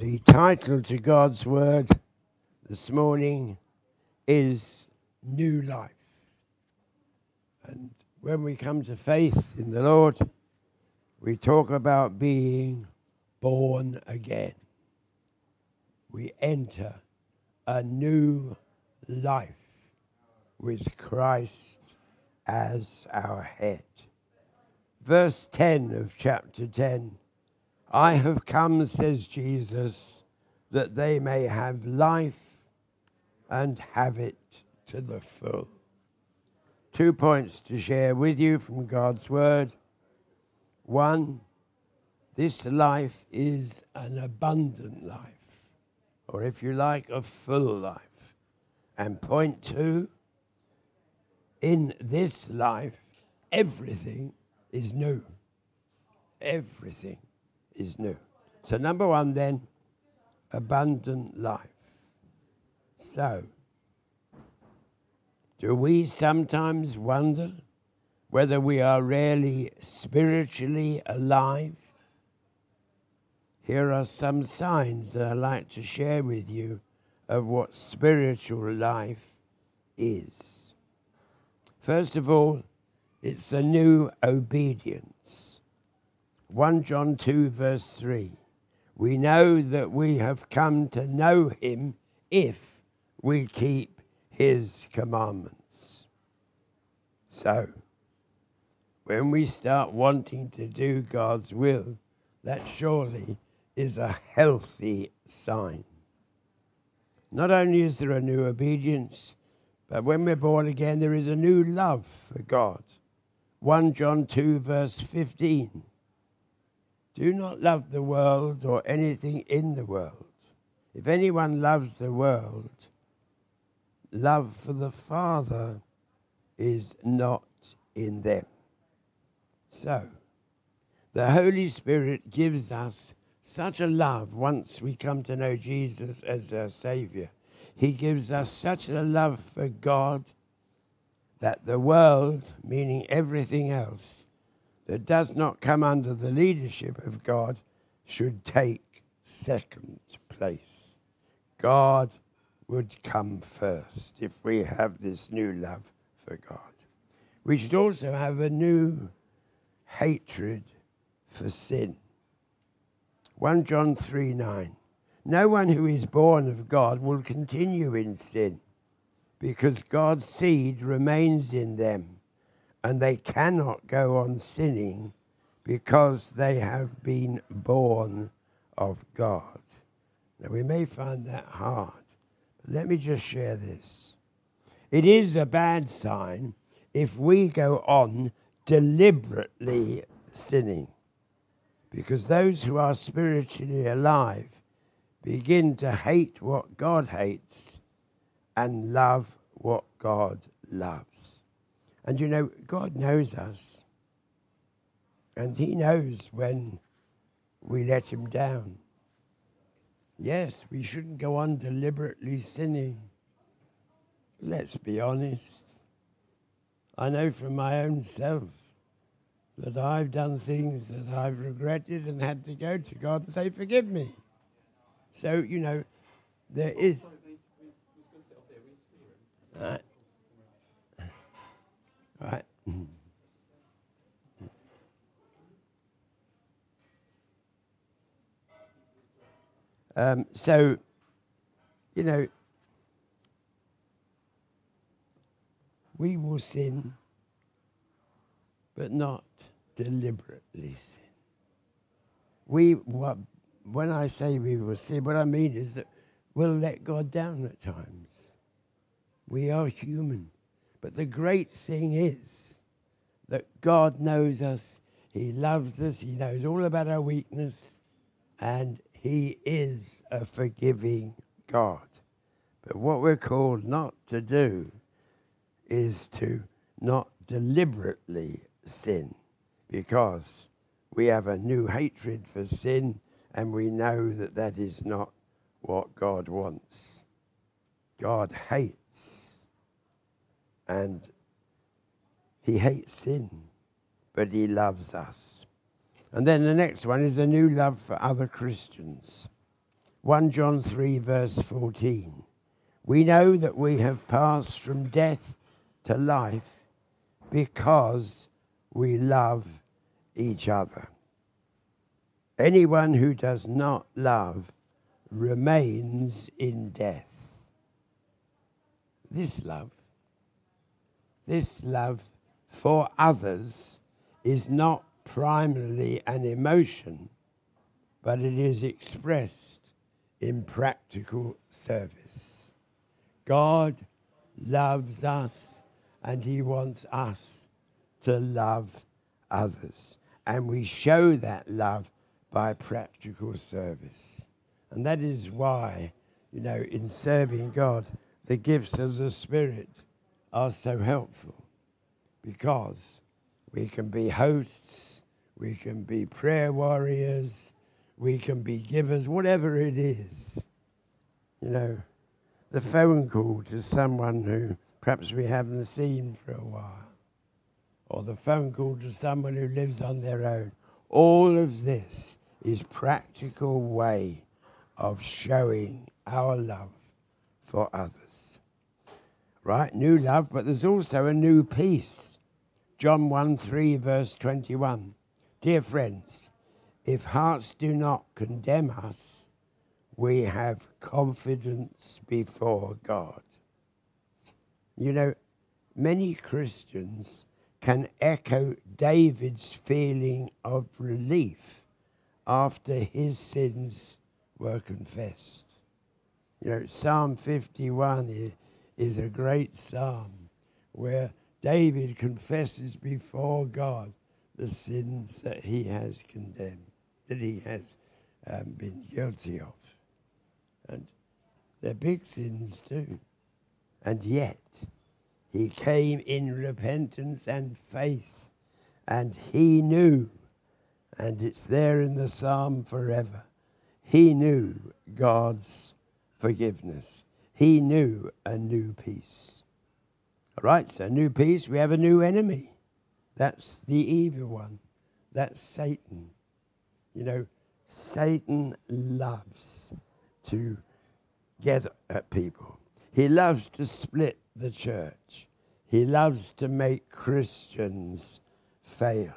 The title to God's Word this morning is New Life. And when we come to faith in the Lord, we talk about being born again. We enter a new life with Christ as our head. Verse 10 of chapter 10, I have come, says Jesus, that they may have life and have it to the full. 2 points to share with you from God's Word. 1, this life is an abundant life, or if you like, a full life. And point 2, in this life, everything is new. Everything is new. So number 1 then, abundant life. So, do we sometimes wonder whether we are really spiritually alive? Here are some signs that I'd like to share with you of what spiritual life is. First of all, it's a new obedience. 1 John 2 verse 3. We know that we have come to know him if we keep his commandments. So, when we start wanting to do God's will, that surely is a healthy sign. Not only is there a new obedience, but when we're born again, there is a new love for God. 1 John 2 verse 15. Do not love the world or anything in the world. If anyone loves the world, love for the Father is not in them. So, the Holy Spirit gives us such a love once we come to know Jesus as our Savior. He gives us such a love for God that the world, meaning everything else, that does not come under the leadership of God should take second place. God would come first if we have this new love for God. We should also have a new hatred for sin. 1 John 3:9. No one who is born of God will continue in sin, because God's seed remains in them, and they cannot go on sinning because they have been born of God. Now, we may find that hard, but let me just share this. It is a bad sign if we go on deliberately sinning, because those who are spiritually alive begin to hate what God hates and love what God loves. And you know, God knows us. And he knows when we let him down. Yes, we shouldn't go on deliberately sinning. Let's be honest. I know from my own self that I've done things that I've regretted and had to go to God and say, forgive me. So, you know, there is... Right. So, you know, we will sin, but not deliberately sin. When I say we will sin, what I mean is that we'll let God down at times. We are human. But the great thing is that God knows us, he loves us, he knows all about our weakness, and he is a forgiving God. But what we're called not to do is to not deliberately sin, because we have a new hatred for sin, and we know that that is not what God wants. God hates, and he hates sin, but he loves us. And then the next one is a new love for other Christians. 1 John 3 verse 14. We know that we have passed from death to life because we love each other. Anyone who does not love remains in death. This love for others is not primarily an emotion, but it is expressed in practical service. God loves us and he wants us to love others. And we show that love by practical service. And that is why, in serving God, the gifts of the Spirit are so helpful, because we can be hosts, we can be prayer warriors, we can be givers, whatever it is. The phone call to someone who perhaps we haven't seen for a while, or the phone call to someone who lives on their own. All of this is practical way of showing our love for others. Right? New love, but there's also a new peace. John 1:3 verse 21. Dear friends, if hearts do not condemn us, we have confidence before God. Many Christians can echo David's feeling of relief after his sins were confessed. Psalm 51 is a great psalm where David confesses before God the sins that he has condemned, that he has been guilty of. And they're big sins too. And yet, he came in repentance and faith, and he knew, and it's there in the psalm forever, he knew God's forgiveness. He knew a new peace. All right, so new peace, we have a new enemy. That's the evil one. That's Satan. Satan loves to get at people. He loves to split the church. He loves to make Christians fail.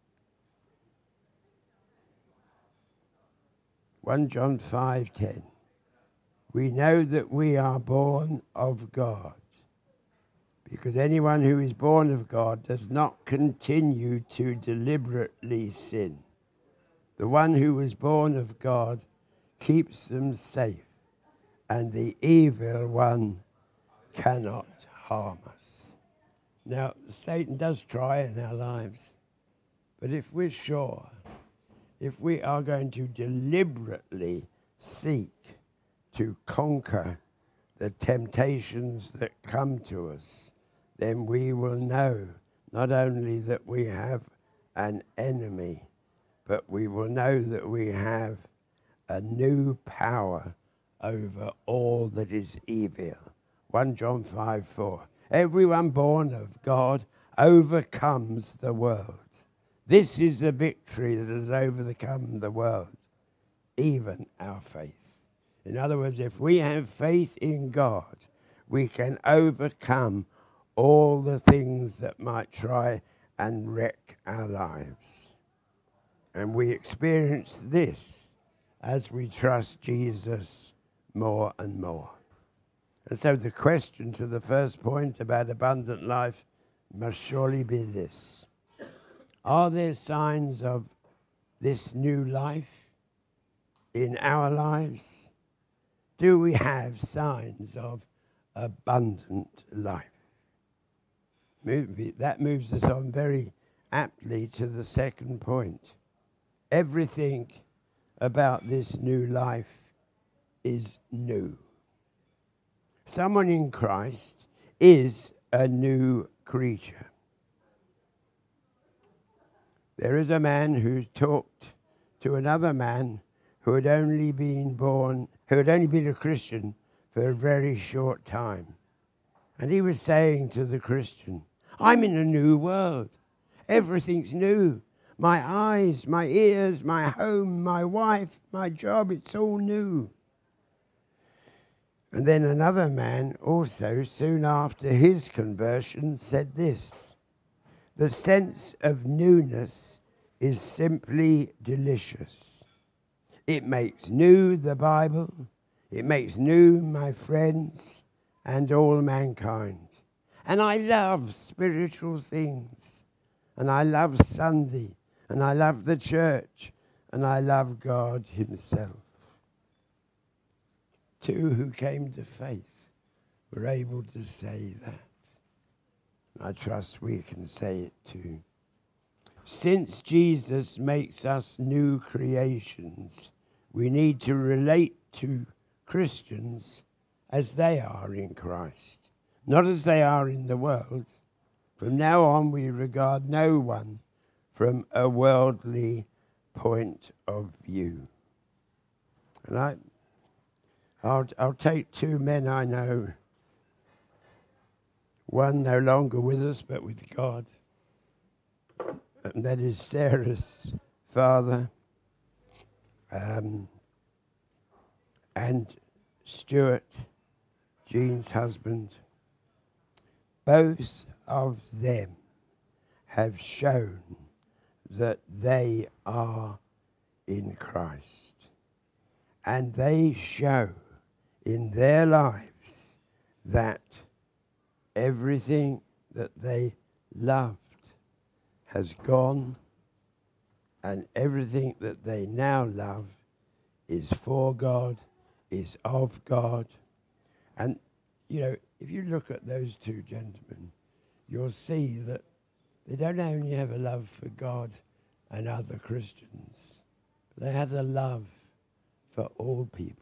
1 John 5:10. We know that we are born of God, because anyone who is born of God does not continue to deliberately sin. The one who was born of God keeps them safe, and the evil one cannot harm us. Now, Satan does try in our lives, but if we're sure, if we are going to deliberately seek to conquer the temptations that come to us, then we will know not only that we have an enemy, but we will know that we have a new power over all that is evil. 1 John 5:4. Everyone born of God overcomes the world. This is the victory that has overcome the world, even our faith. In other words, if we have faith in God, we can overcome all the things that might try and wreck our lives. And we experience this as we trust Jesus more and more. And so the question to the first point about abundant life must surely be this: are there signs of this new life in our lives? Do we have signs of abundant life? That moves us on very aptly to the second point. Everything about this new life is new. Someone in Christ is a new creature. There is a man who talked to another man who had only been a Christian for a very short time. And he was saying to the Christian, I'm in a new world. Everything's new. My eyes, my ears, my home, my wife, my job, it's all new. And then another man also, soon after his conversion, said this: "The sense of newness is simply delicious. It makes new the Bible, it makes new my friends and all mankind. And I love spiritual things, and I love Sunday, and I love the church, and I love God himself." Two who came to faith were able to say that. I trust we can say it too. Since Jesus makes us new creations, we need to relate to Christians as they are in Christ, not as they are in the world. From now on, we regard no one from a worldly point of view. And I'll take two men I know, one no longer with us but with God, and that is Sarah's father and Stuart, Jean's husband. Both of them have shown that they are in Christ, and they show in their lives that everything that they loved has gone, and everything that they now love is for God, is of God. And, you know, if you look at those two gentlemen, you'll see that they don't only have a love for God and other Christians, but they had a love for all people.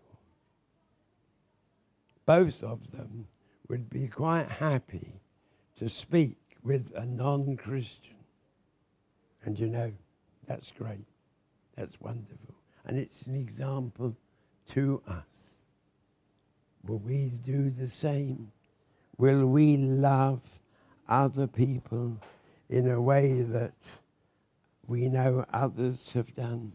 Both of them would be quite happy to speak with a non-Christian. And you know, that's great. That's wonderful. And it's an example to us. Will we do the same? Will we love other people in a way that we know others have done?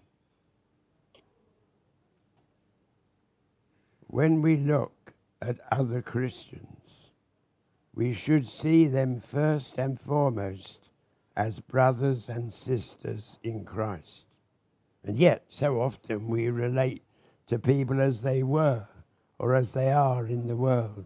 When we look at other Christians, we should see them first and foremost as brothers and sisters in Christ. And yet, so often we relate to people as they were or as they are in the world.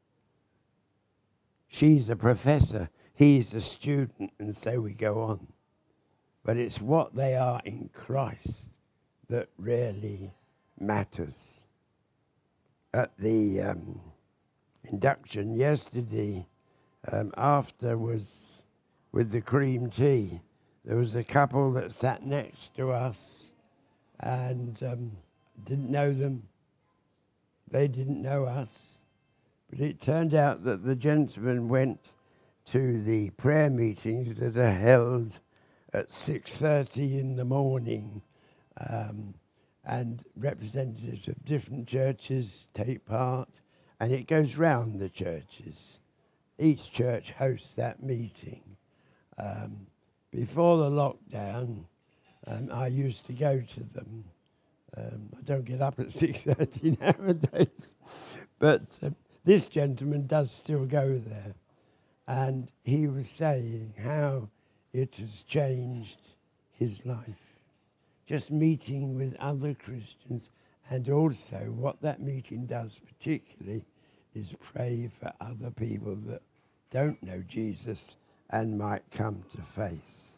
She's a professor, he's a student, and so we go on. But it's what they are in Christ that really matters. At the induction yesterday, afterwards with the cream tea, there was a couple that sat next to us and didn't know them. They didn't know us. But it turned out that the gentleman went to the prayer meetings that are held at 6:30 in the morning, and representatives of different churches take part, and it goes round the churches. Each church hosts that meeting. Before the lockdown, I used to go to them. I don't get up at 6:30 nowadays, but this gentleman does still go there. And he was saying how it has changed his life. Just meeting with other Christians, and also what that meeting does particularly is pray for other people that don't know Jesus and might come to faith.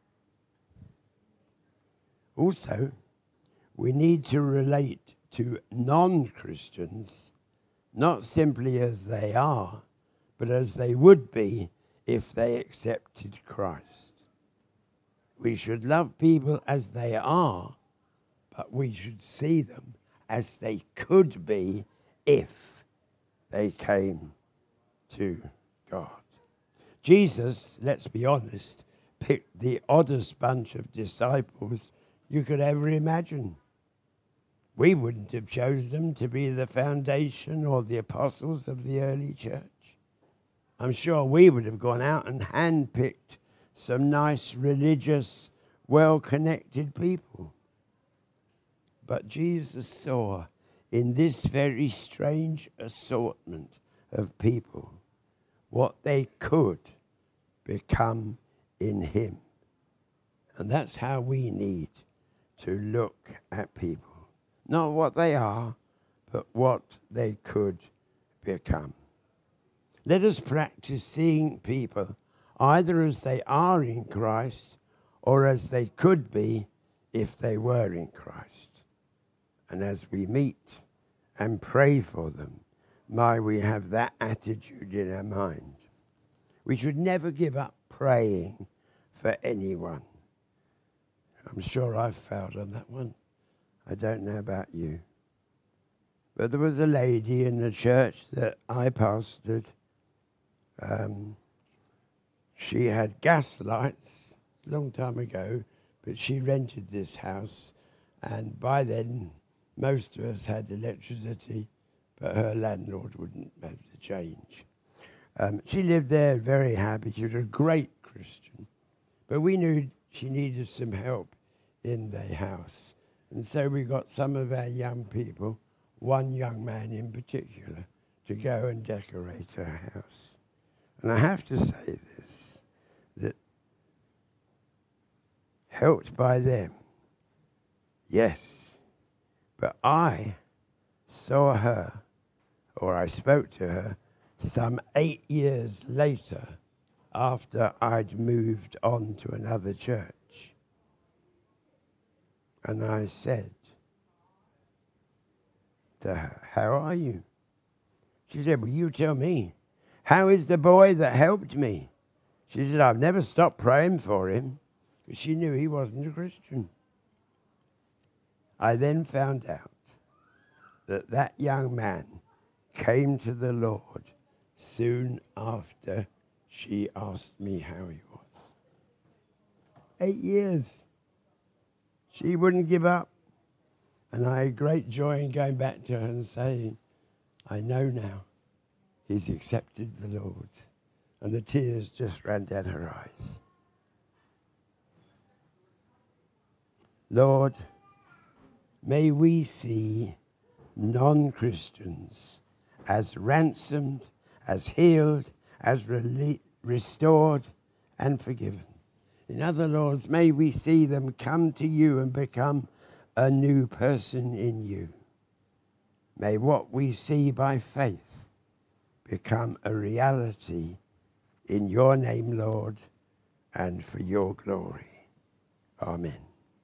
Also, we need to relate to non-Christians not simply as they are, but as they would be if they accepted Christ. We should love people as they are, but we should see them as they could be if they came to God. Jesus, let's be honest, picked the oddest bunch of disciples you could ever imagine. We wouldn't have chosen them to be the foundation or the apostles of the early church. I'm sure we would have gone out and handpicked some nice, religious, well-connected people. But Jesus saw in this very strange assortment of people what they could become in him. And that's how we need to look at people. Not what they are, but what they could become. Let us practice seeing people either as they are in Christ or as they could be if they were in Christ. And as we meet and pray for them, may we have that attitude in our mind. We should never give up praying for anyone. I'm sure I've failed on that one. I don't know about you. But there was a lady in the church that I pastored. She had gas lights a long time ago, but she rented this house. And by then, most of us had electricity, but her landlord wouldn't have the change. She lived there very happy. She was a great Christian. But we knew she needed some help in the house. And so we got some of our young people, one young man in particular, to go and decorate her house. And I have to say this, that helped by them, yes, but I saw her, or I spoke to her, some 8 years later after I'd moved on to another church. And I said to her, "How are you?" She said, "Well, you tell me. How is the boy that helped me?" She said, "I've never stopped praying for him," because she knew he wasn't a Christian. I then found out that that young man came to the Lord soon after she asked me how he was. 8 years. She wouldn't give up. And I had great joy in going back to her and saying, "I know now he's accepted the Lord." And the tears just ran down her eyes. Lord, may we see non-Christians as ransomed, as healed, as restored and forgiven. In other words, may we see them come to you and become a new person in you. May what we see by faith become a reality in your name, Lord, and for your glory. Amen.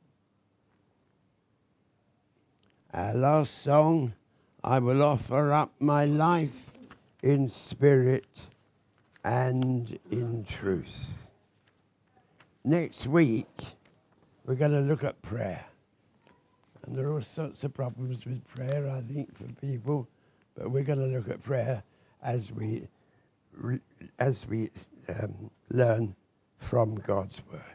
Our last song, "I will offer up my life in spirit and in truth." Next week, we're going to look at prayer. And there are all sorts of problems with prayer, I think, for people. But we're going to look at prayer as we learn from God's word.